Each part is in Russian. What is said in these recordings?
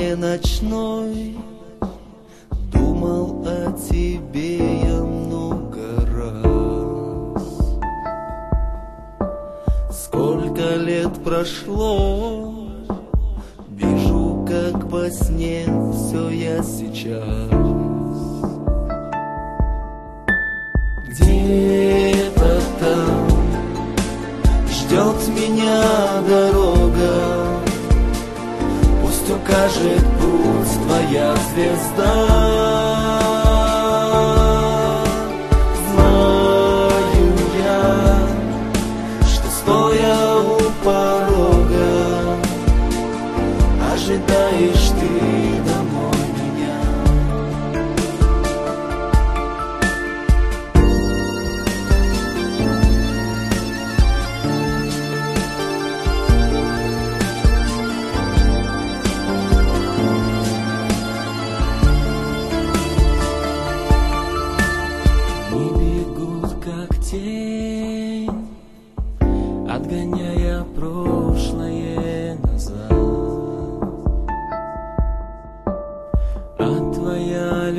тишине ночной думал о тебе я много раз. Сколько лет прошло, вижу, как во сне все я сейчас. Где-то там ждет меня дорога, пусть укажет путь твоя звезда. Знаю я, что стоя у порога, ожидаешь ты домой меня. Тень, отгоняя прошлое назад, а твоя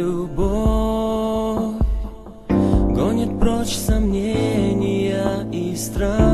любовь гонит прочь сомнения и страх.